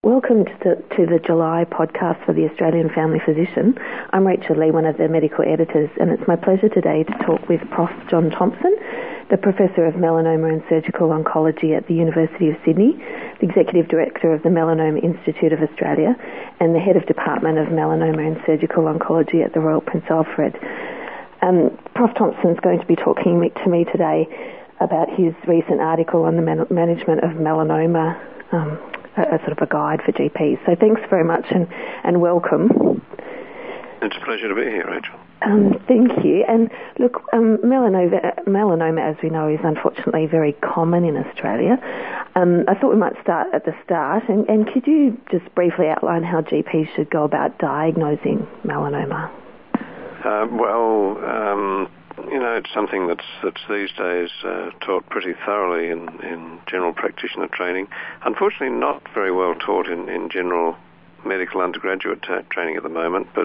Welcome to the July podcast for the Australian Family Physician. I'm Rachel Lee, one of the medical editors, and it's my pleasure today to talk with Prof. John Thompson, the Professor of Melanoma and Surgical Oncology at the University of Sydney, the Executive Director of the Melanoma Institute of Australia, and the Head of Department of Melanoma and Surgical Oncology at the Royal Prince Alfred. Prof. Thompson is going to be talking to me today about his recent article on the management of melanoma, a sort of a guide for GPs. So thanks very much and welcome. It's a pleasure to be here, Rachel. Thank you. And look, melanoma, as we know, is unfortunately very common in Australia. I thought we might start at the start. And could you just briefly outline how GPs should go about diagnosing melanoma? It's something that's these days taught pretty thoroughly in general practitioner training. Unfortunately, not very well taught in general medical undergraduate training at the moment, but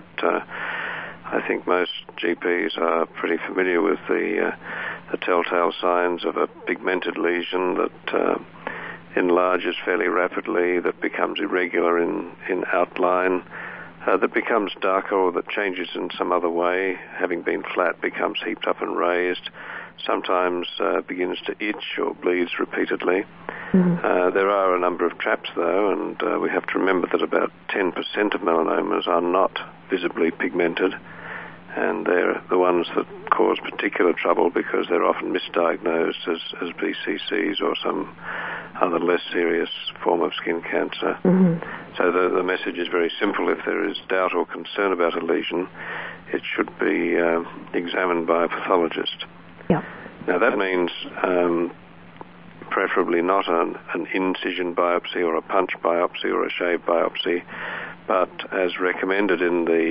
I think most GPs are pretty familiar with the telltale signs of a pigmented lesion that enlarges fairly rapidly, that becomes irregular in outline, that becomes darker or that changes in some other way, having been flat becomes heaped up and raised, sometimes begins to itch or bleeds repeatedly. Mm-hmm. There are a number of traps though, and we have to remember that about 10% of melanomas are not visibly pigmented, and they're the ones that cause particular trouble because they're often misdiagnosed as BCCs or some other less serious form of skin cancer. Mm-hmm. So the message is very simple. If there is doubt or concern about a lesion, it should be examined by a pathologist. Yeah. Now that means preferably not an incision biopsy or a punch biopsy or a shave biopsy, but as recommended in the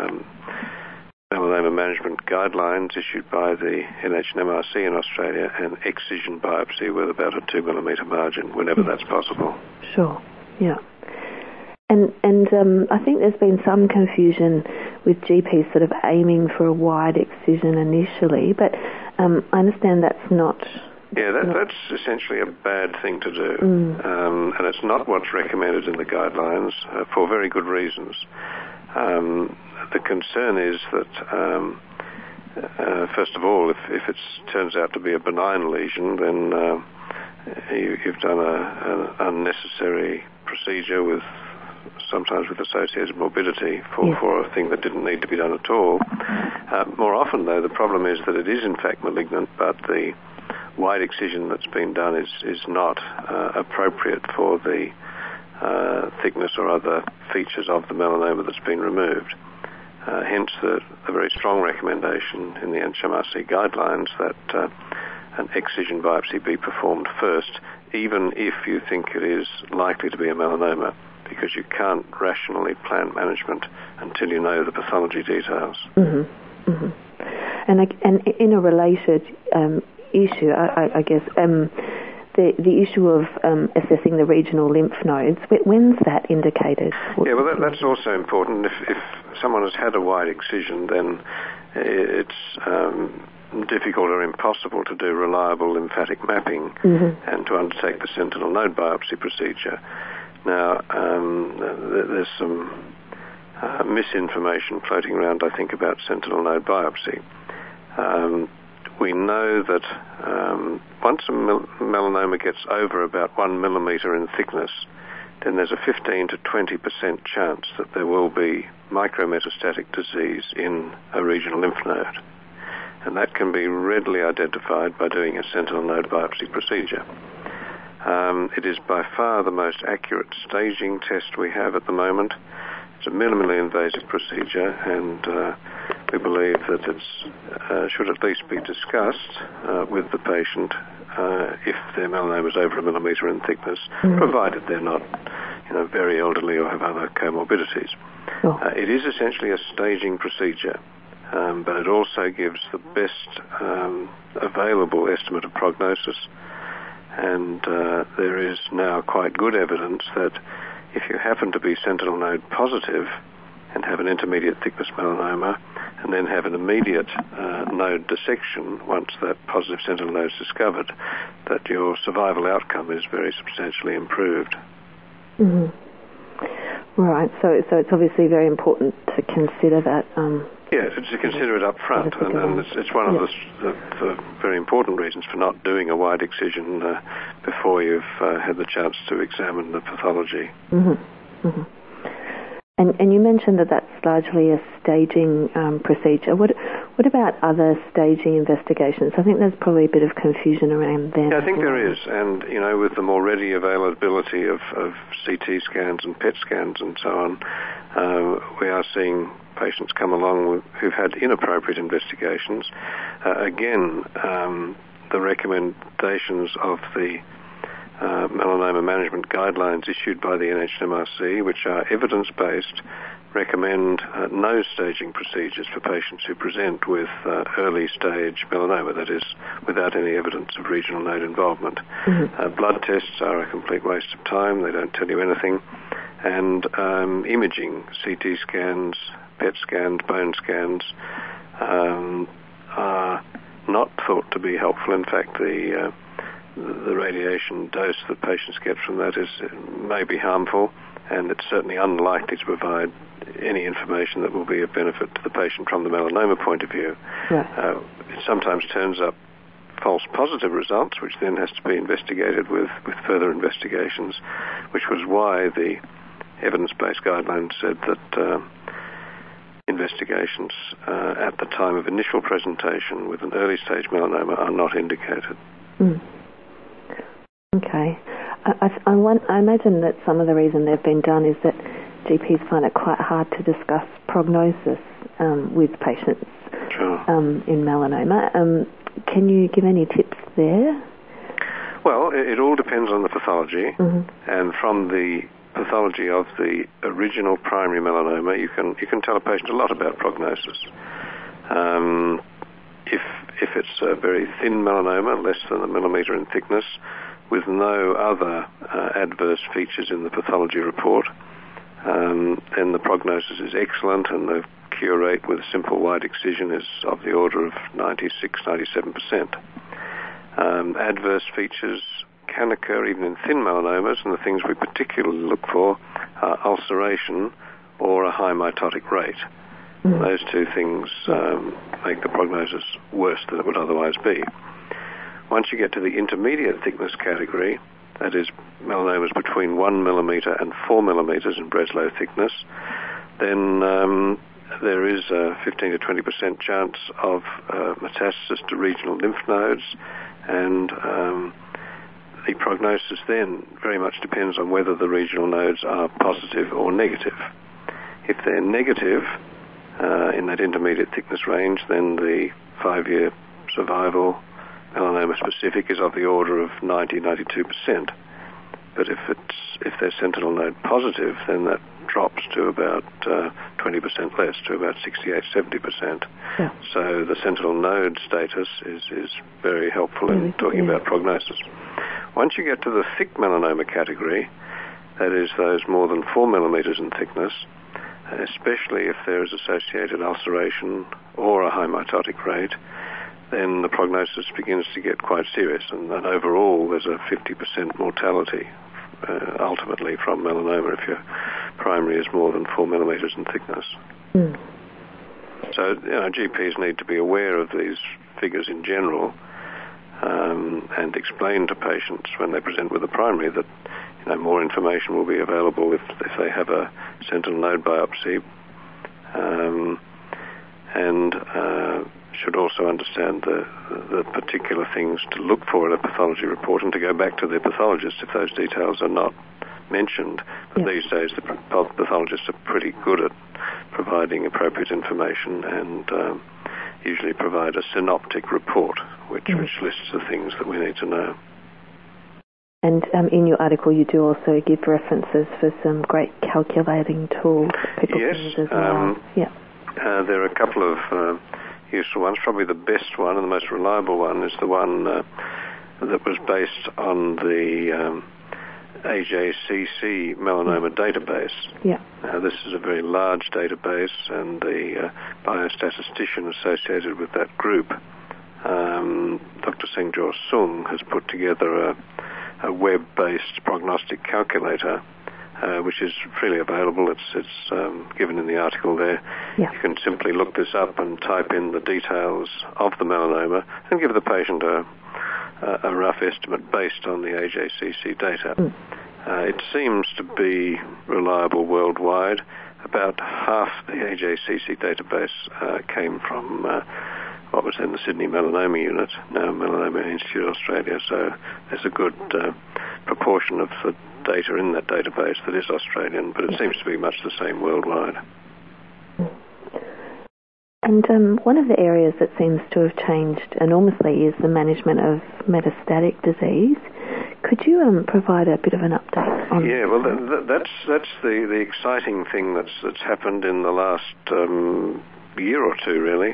melanoma management guidelines issued by the NHMRC in Australia, an excision biopsy with about a 2 millimetre margin whenever that's possible. Sure, yeah. And I think there's been some confusion with GPs sort of aiming for a wide excision initially, but I understand that's not... Yeah, that's essentially a bad thing to do, and it's not what's recommended in the guidelines for very good reasons. The concern is that, first of all, if it turns out to be a benign lesion, then you've done an unnecessary procedure sometimes with associated morbidity for a thing that didn't need to be done at all. More often, though, the problem is that it is in fact malignant, but the wide excision that's been done is not appropriate for the thickness or other features of the melanoma that's been removed. Hence the very strong recommendation in the NHMRC guidelines that an excision biopsy be performed first, even if you think it is likely to be a melanoma, because you can't rationally plan management until you know the pathology details. Mm-hmm. Mm-hmm. And in a related issue, I guess, the issue of assessing the regional lymph nodes, when's that indicated? Yeah, well, that's also important. If someone has had a wide excision, then it's difficult or impossible to do reliable lymphatic mapping and to undertake the sentinel node biopsy procedure. Now, there's some misinformation floating around, I think, about sentinel node biopsy. We know that once a melanoma gets over about 1 millimetre in thickness, then there's a 15 to 20% chance that there will be micrometastatic disease in a regional lymph node. And that can be readily identified by doing a sentinel node biopsy procedure. It is by far the most accurate staging test we have at the moment. It's a minimally invasive procedure, and we believe that it should at least be discussed with the patient if their melanoma is over 1 millimetre in thickness, provided they're not, very elderly or have other comorbidities. Oh. It is essentially a staging procedure, but it also gives the best available estimate of prognosis. And there is now quite good evidence that if you happen to be sentinel node positive and have an intermediate thickness melanoma and then have an immediate node dissection once that positive sentinel node is discovered, that your survival outcome is very substantially improved. Mm-hmm. Right, so it's obviously very important to consider that. Yeah, to consider it up front, and it's one of the very important reasons for not doing a wide excision before you've had the chance to examine the pathology. Mm-hmm. Mm-hmm. And you mentioned that that's largely a staging procedure. What about other staging investigations? I think there's probably a bit of confusion around them. Yeah, I think there is, and with the more ready availability of CT scans and PET scans and so on, we are seeing patients come along who've had inappropriate investigations. Again, the recommendations of the melanoma management guidelines issued by the NHMRC, which are evidence-based, recommend no staging procedures for patients who present with early-stage melanoma, that is, without any evidence of regional node involvement. Mm-hmm. Blood tests are a complete waste of time. They don't tell you anything. And imaging, CT scans, PET scans, bone scans, are not thought to be helpful. In fact, the radiation dose that patients get from that may be harmful, and it's certainly unlikely to provide any information that will be of benefit to the patient from the melanoma point of view. Yeah. It sometimes turns up false positive results, which then has to be investigated with further investigations, which was why the evidence-based guidelines said that investigations at the time of initial presentation with an early-stage melanoma are not indicated. Mm. Okay. I imagine that some of the reason they've been done is that GPs find it quite hard to discuss prognosis with patients in melanoma. Can you give any tips there? Well, it all depends on the pathology, mm-hmm. and from the pathology of the original primary melanoma, you can tell a patient a lot about prognosis. If it's a very thin melanoma, less than 1 millimetre in thickness, with no other adverse features in the pathology report, then the prognosis is excellent, and the cure rate with a simple wide excision is of the order of 96-97%. Adverse features can occur even in thin melanomas, and the things we particularly look for are ulceration or a high mitotic rate. Mm. Those two things make the prognosis worse than it would otherwise be. Once you get to the intermediate thickness category, that is melanomas between 1 millimetre and 4 millimetres in Breslow thickness, then there is a 15 to 20% chance of metastasis to regional lymph nodes, and the prognosis then very much depends on whether the regional nodes are positive or negative. If they're negative in that intermediate thickness range, then the 5-year survival melanoma specific is of the order of 90-92%. But if they're sentinel node positive, then that drops to about 20% less, to about 68-70%. Yeah. So the sentinel node status is very helpful in talking about prognosis. Once you get to the thick melanoma category, that is those more than 4 millimetres in thickness, especially if there is associated ulceration or a high mitotic rate, then the prognosis begins to get quite serious, and overall there's a 50% mortality ultimately from melanoma if your primary is more than 4 millimetres in thickness. Mm. So GPs need to be aware of these figures in general, and explain to patients when they present with a primary that more information will be available if they have a sentinel node biopsy, and should also understand the particular things to look for in a pathology report, and to go back to their pathologist if those details are not mentioned. But these days the pathologists are pretty good at providing appropriate information, and usually provide a synoptic report which lists the things that we need to know. And in your article you do also give references for some great calculating tools that people can use as well. There are a couple of useful ones. Probably the best one and the most reliable one is the one that was based on the AJCC melanoma database. Yeah. This is a very large database, and the biostatistician associated with that group, Dr. Sengjor Sung, has put together a web-based prognostic calculator which is freely available. It's given in the article there. Yeah. You can simply look this up and type in the details of the melanoma and give the patient a rough estimate based on the AJCC data. It seems to be reliable worldwide. About half the AJCC database came from what was then the Sydney Melanoma Unit, now Melanoma Institute Australia. So there's a good proportion of the data in that database that is Australian, but it seems to be much the same worldwide. And one of the areas that seems to have changed enormously is the management of metastatic disease. Could you provide a bit of an update on that? Yeah, well, that's the exciting thing that's happened in the last year or two, really.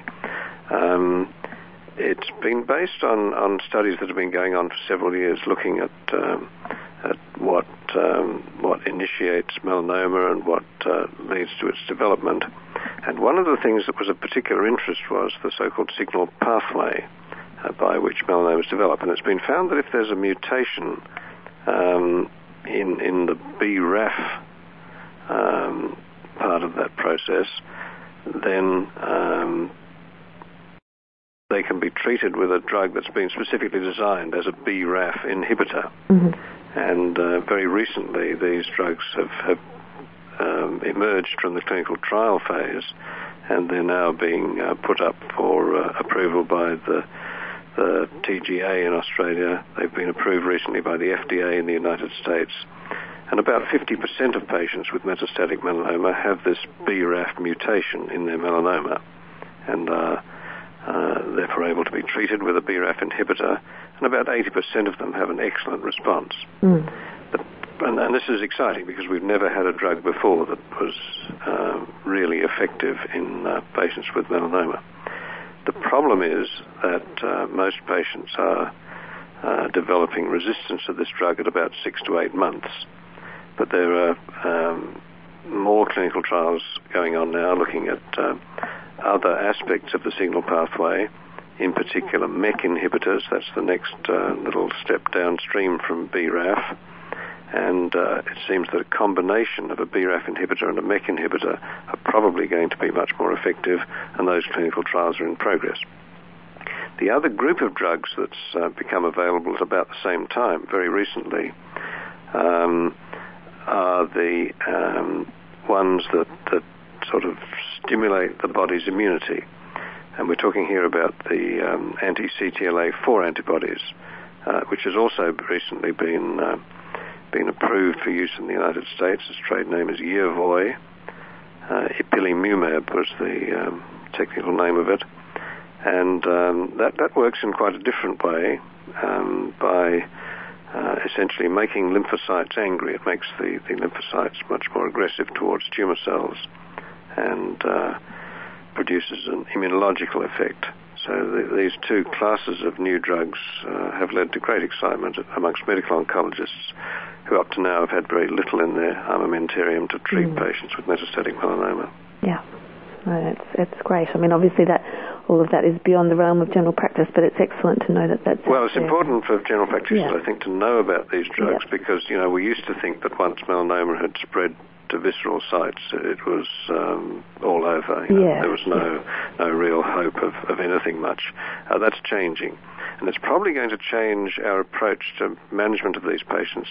It's been based on studies that have been going on for several years, looking at what initiates melanoma and what leads to its development. And one of the things that was of particular interest was the so-called signal pathway by which melanomas develop. And it's been found that if there's a mutation in the BRAF part of that process, then they can be treated with a drug that's been specifically designed as a BRAF inhibitor. And very recently, these drugs have emerged from the clinical trial phase, and they're now being put up for approval by the TGA in Australia. They've been approved recently by the FDA in the United States. And about 50% of patients with metastatic melanoma have this BRAF mutation in their melanoma, and therefore able to be treated with a BRAF inhibitor, and about 80% of them have an excellent response. And this is exciting because we've never had a drug before that was really effective in patients with melanoma. The problem is that most patients are developing resistance to this drug at about 6 to 8 months. But there are more clinical trials going on now looking at other aspects of the signal pathway, in particular MEK inhibitors. That's the next little step downstream from BRAF. And it seems that a combination of a BRAF inhibitor and a MEK inhibitor are probably going to be much more effective, and those clinical trials are in progress. The other group of drugs that's become available at about the same time, very recently, are the ones that sort of stimulate the body's immunity. And we're talking here about the anti-CTLA-4 antibodies, which has also recently been approved for use in the United States. Its trade name is Yervoy. Ipilimumab was the technical name of it. And that works in quite a different way by essentially making lymphocytes angry. It makes the lymphocytes much more aggressive towards tumor cells and produces an immunological effect. So these two classes of new drugs have led to great excitement amongst medical oncologists who up to now have had very little in their armamentarium to treat patients with metastatic melanoma. Yeah, it's great. I mean, obviously all of that is beyond the realm of general practice, but it's excellent to know that that's... Well, it's important for general practitioners, I think, to know about these drugs because, we used to think that once melanoma had spread to visceral sites, it was all over. There was no real hope of anything much. That's changing. And it's probably going to change our approach to management of these patients.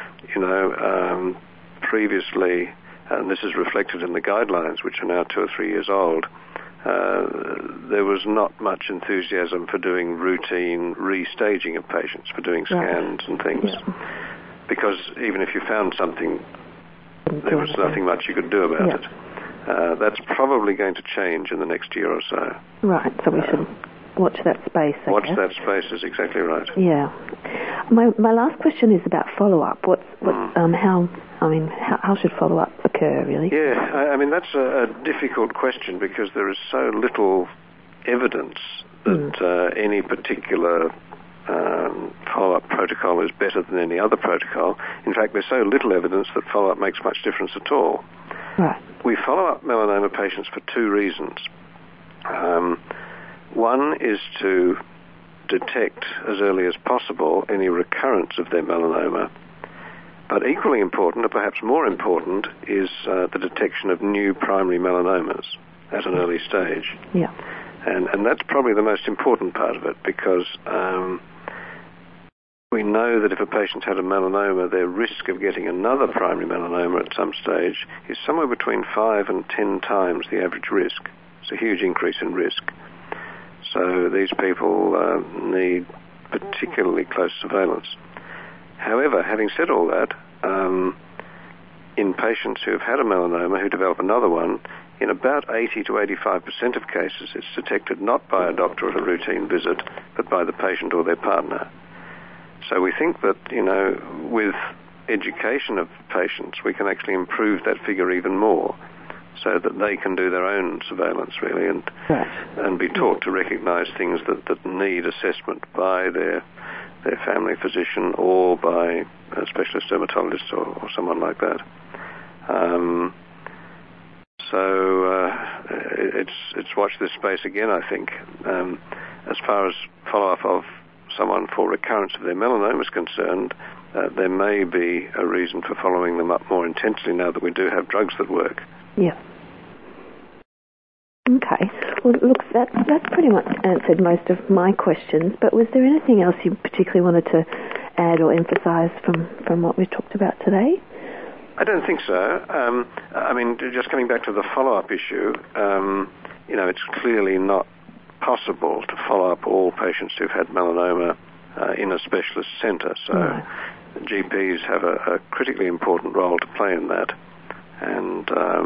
Previously, and this is reflected in the guidelines, which are now 2 or 3 years old, there was not much enthusiasm for doing routine restaging of patients, for doing scans and things. Because even if you found something, there was nothing much you could do about it. That's probably going to change in the next year or so. Right, so we should watch that space, I Watch guess. that space is exactly right. Yeah. My last question is about follow-up. How should follow-up occur, really? Yeah, I mean, that's a difficult question because there is so little evidence that any particular follow-up protocol is better than any other protocol. In fact, there's so little evidence that follow-up makes much difference at all. Right. We follow up melanoma patients for 2 reasons. One is to detect as early as possible any recurrence of their melanoma, But equally important, or perhaps more important, is the detection of new primary melanomas at an early stage. Yeah. And that's probably the most important part of it, because we know that if a patient's had a melanoma, their risk of getting another primary melanoma at some stage is somewhere between 5 and 10 times the average risk. It's a huge increase in risk. So these people need particularly close surveillance. However, having said all that, in patients who have had a melanoma who develop another one, in about 80 to 85% of cases, it's detected not by a doctor at a routine visit, but by the patient or their partner. So we think that, with education of patients, we can actually improve that figure even more, so that they can do their own surveillance, really, and be taught to recognise things that need assessment by their family physician or by a specialist dermatologist or someone like that. It's watch this space again, I think. As far as follow-up of someone for recurrence of their melanoma is concerned, there may be a reason for following them up more intensely now that we do have drugs that work. Yeah. Okay. Well, look, that's pretty much answered most of my questions, but was there anything else you particularly wanted to add or emphasise from what we've talked about today? I don't think so. Just coming back to the follow-up issue, it's clearly not possible to follow up all patients who've had melanoma in a specialist centre. So GPs have a critically important role to play in that, and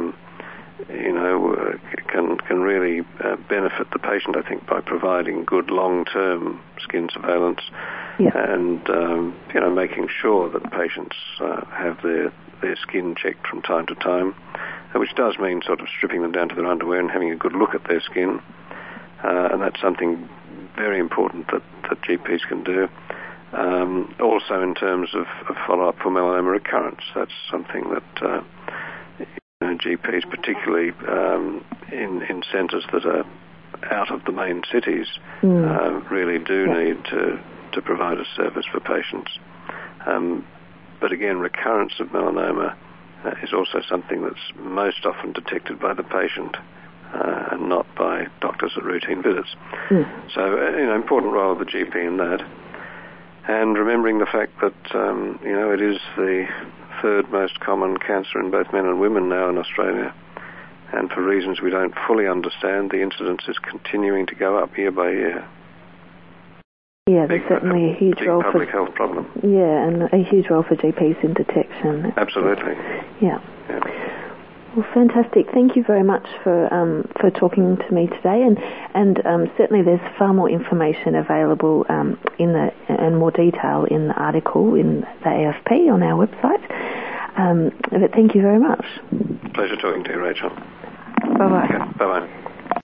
can really benefit the patient, I think, by providing good long-term skin surveillance and making sure that patients have their skin checked from time to time, which does mean sort of stripping them down to their underwear and having a good look at their skin. And that's something very important that GPs can do. Also in terms of follow-up for melanoma recurrence, that's something that GPs, particularly in centres that are out of the main cities, really do need to provide a service for patients. But again, recurrence of melanoma is also something that's most often detected by the patient and not by doctors at routine visits. So, important role of the GP in that. And remembering the fact that, it is the third most common cancer in both men and women now in Australia. And for reasons we don't fully understand, the incidence is continuing to go up year by year. Yeah, there's certainly a huge role for public health problem. Yeah, and a huge role for GPs in detection. Absolutely. Yeah. Well, fantastic. Thank you very much for talking to me today, and certainly there's far more information available and more detail in the article in the AFP on our website. But thank you very much. Pleasure talking to you, Rachel. Bye bye. Okay, bye bye.